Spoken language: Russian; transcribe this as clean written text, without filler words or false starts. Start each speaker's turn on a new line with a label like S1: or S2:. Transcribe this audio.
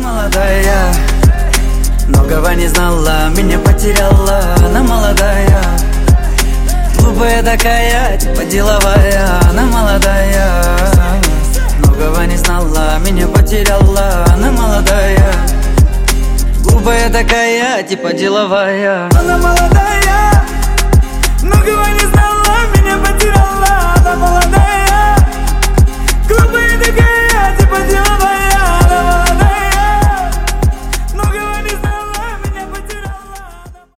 S1: молодая, многого не знала, меня потеряла. Она молодая, глупая такая, типа деловая. Она молодая, многого не знала, меня потеряла. Она молодая, глупая такая, типа деловая. Она молодая, многого не